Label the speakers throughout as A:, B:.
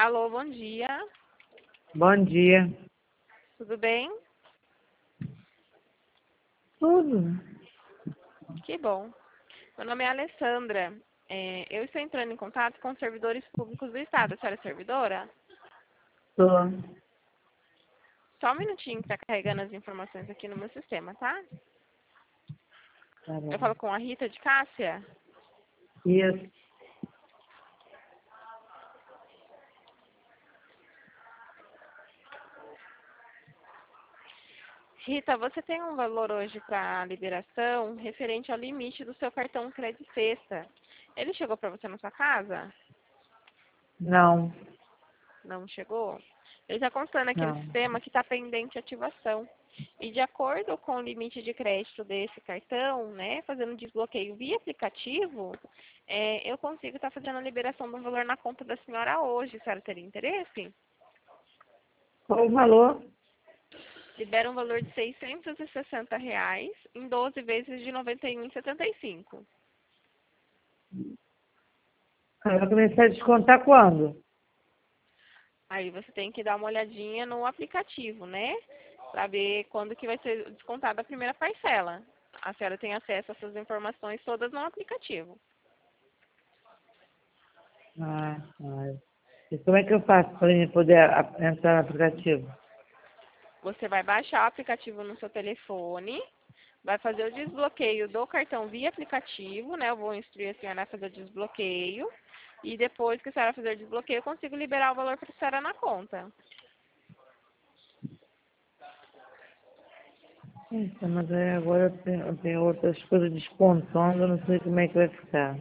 A: Alô, bom dia.
B: Bom dia.
A: Tudo bem?
B: Tudo.
A: Que bom. Meu nome é Alessandra. Eu estou entrando em contato com os servidores públicos do Estado. A senhora é servidora?
B: Tô.
A: Só um minutinho que está carregando as informações aqui no meu sistema, tá?
B: Tá
A: Eu
B: bom.
A: falo com a Rita de Cássia.
B: Isso.
A: Rita, você tem um valor hoje para liberação referente ao limite do seu cartão Crédito Sexta. Ele chegou para você na sua casa?
B: Não.
A: Não chegou? Ele está constando aqui no
B: Não.
A: sistema que está pendente de ativação. E de acordo com o limite de crédito desse cartão, né, fazendo desbloqueio via aplicativo, eu consigo estar fazendo a liberação do valor na conta da senhora hoje. A senhora teria interesse?
B: Qual o valor?
A: Libera um valor de R$ 660 em 12 vezes de R$ 91,75.
B: Vai começar a descontar quando?
A: Aí você tem que dar uma olhadinha no aplicativo, né? Para ver quando que vai ser descontada a primeira parcela. A senhora tem acesso a essas informações todas no aplicativo.
B: E como é que eu faço para mim poder entrar no aplicativo?
A: Você vai baixar o aplicativo no seu telefone, vai fazer o desbloqueio do cartão via aplicativo, né? Eu vou instruir a senhora a fazer o desbloqueio. E depois que a senhora fazer o desbloqueio, eu consigo liberar o valor para a senhora na conta.
B: Eita, mas aí agora eu tenho outras coisas descontando, eu não sei como é que vai ficar.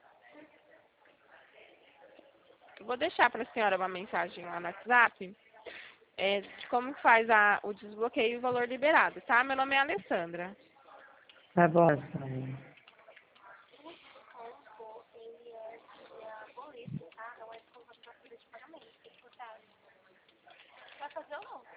A: Eu vou deixar para a senhora uma mensagem lá no WhatsApp de como que faz o desbloqueio e o valor liberado, tá? Meu nome é Alessandra.
B: Tá bom, Sônia.
A: Vai fazer ou não?